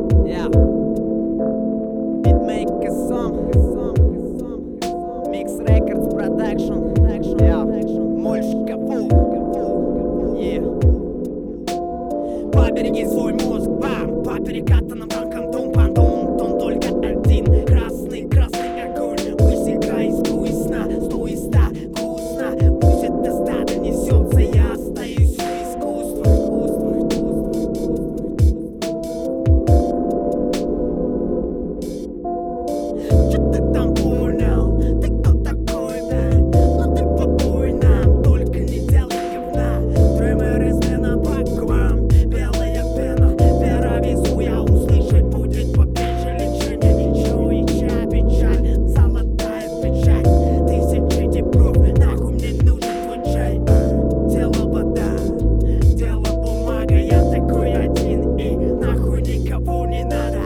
Yeah. Beatmaker song. Mix Records Production. Yeah. Мольшкафу. Yeah. Побереги свой мозг, бам. По перекатанным банкам тум-пантум. Тон только один. Красный, красный огонь. Высекай из сна, сто из ста. Грустно. Пусть это стадо несется. Я остаюсь у искусства. Чё ты там понял? Ты кто такой, да? Ну ты попой нам, только не делай говна. Триммер из пеноплака к вам, белая пена. Вера везу, я услышать будет побежи лечение. Чуеча печаль, золотая печать. Тысячи диплов, нахуй мне нужен твой чай. Дело вода, дело бумага, я такой один. И нахуй никого не надо.